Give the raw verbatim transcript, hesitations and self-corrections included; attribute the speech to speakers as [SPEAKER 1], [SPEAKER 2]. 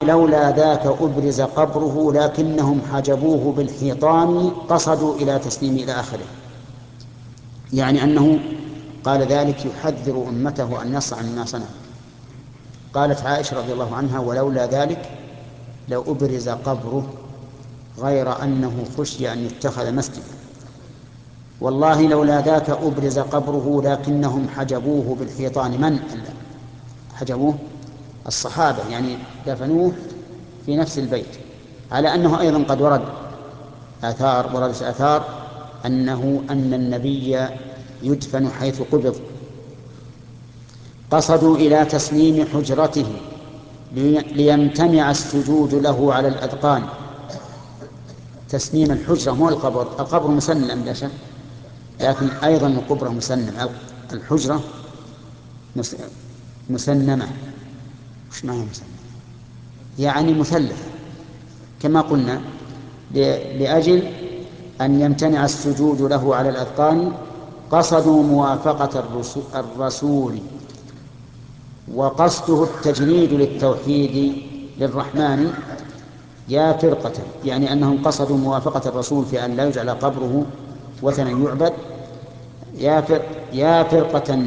[SPEAKER 1] لولا ذاك أبرز قبره لكنهم حجبوه بالحيطان قصدوا إلى تسليم إلى آخره. يعني أنه قال ذلك يحذر أمته أن يصنع مما صنع. قالت عائشة رضي الله عنها: ولولا ذلك لو أبرز قبره غير أنه خشي أن يتخذ مسجدا. والله لولا ذاك أبرز قبره لكنهم حجبوه بالحيطان. من حجبوه؟ الصحابة، يعني دفنوه في نفس البيت. على أنه أيضا قد ورد آثار وردت آثار أنه أن النبي يدفن حيث قبض. قصدوا إلى تسليم حجرته ليمتنع السجود له على الأذقان. تسليم الحجرة مو القبر، القبر مسلم لا شك، لكن أيضا القبر مسلم، الحجرة مسنمة. وش معنى مسنمة؟ يعني مثلثة كما قلنا، لأجل أن يمتنع السجود له على الأذقان. قصدوا موافقة الرسول، وقصده التجريد للتوحيد للرحمن. يا فرقة، يعني أنهم قصدوا موافقة الرسول في أن لا يجعل قبره وثنا يعبد. يا فرقة